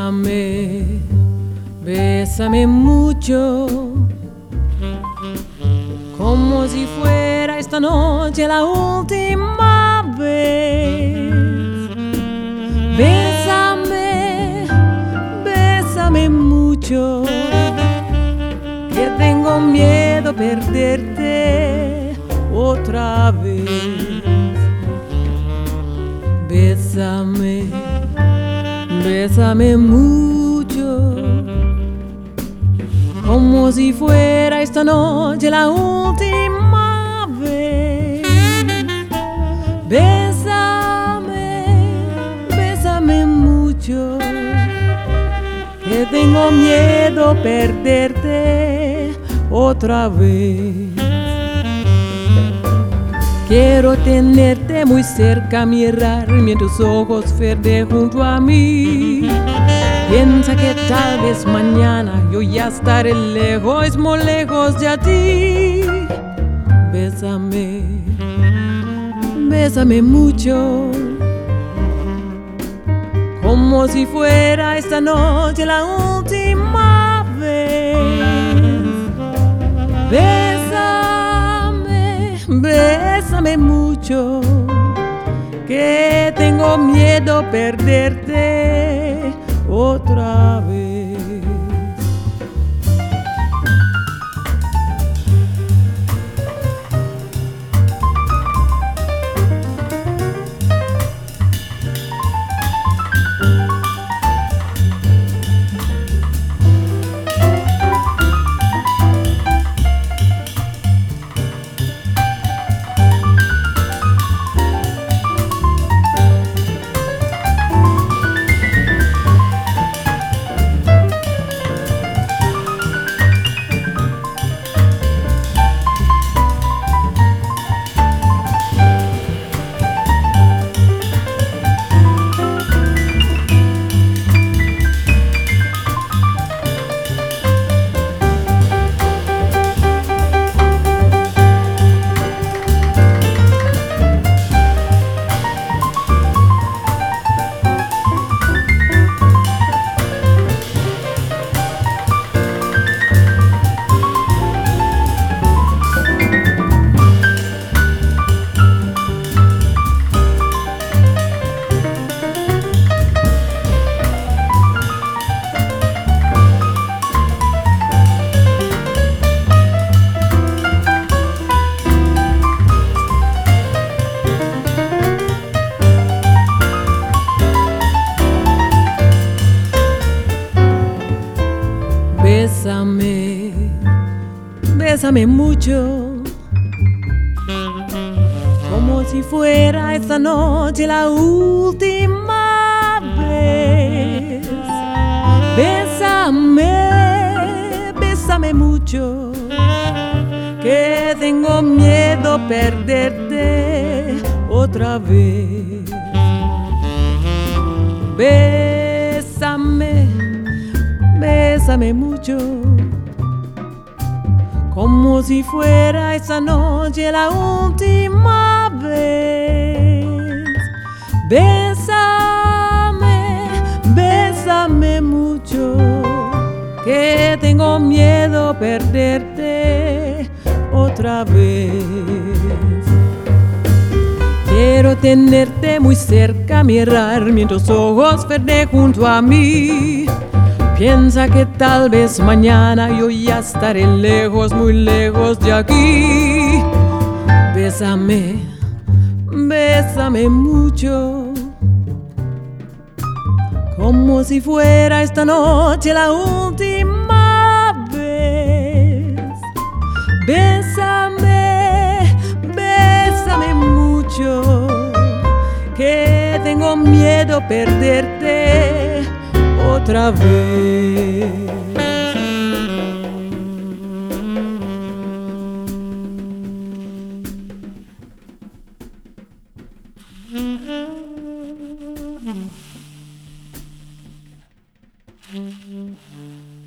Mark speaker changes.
Speaker 1: Bésame, bésame mucho, como si fuera esta noche la última vez. Bésame, bésame mucho, que tengo miedo perderte otra vez. Bésame, bésame mucho, como si fuera esta noche la última vez. Bésame, bésame mucho, que tengo miedo perderte otra vez. Quiero tenerte muy cerca, mirarme en tus ojos verde junto a mí. Piensa que tal vez mañana yo ya estaré lejos, muy lejos de ti. Bésame, bésame mucho, como si fuera esta noche la última vez. Bésame, bésame mucho, que tengo miedo perderte otra vez. Bésame, bésame mucho, como si fuera esta noche la última vez. Bésame, bésame mucho, que tengo miedo perderte otra vez. Bésame, bésame mucho, como si fuera esta noche la última vez. Bésame, bésame mucho, que tengo miedo perderte otra vez. Quiero tenerte muy cerca, mirarme en tus ojos verde junto a mí. Piensa que tal vez mañana yo ya estaré lejos, muy lejos de aquí. Bésame, bésame mucho, como si fuera esta noche la última vez. Bésame, bésame mucho, que tengo miedo perderte otra vez.
Speaker 2: Mm-hmm.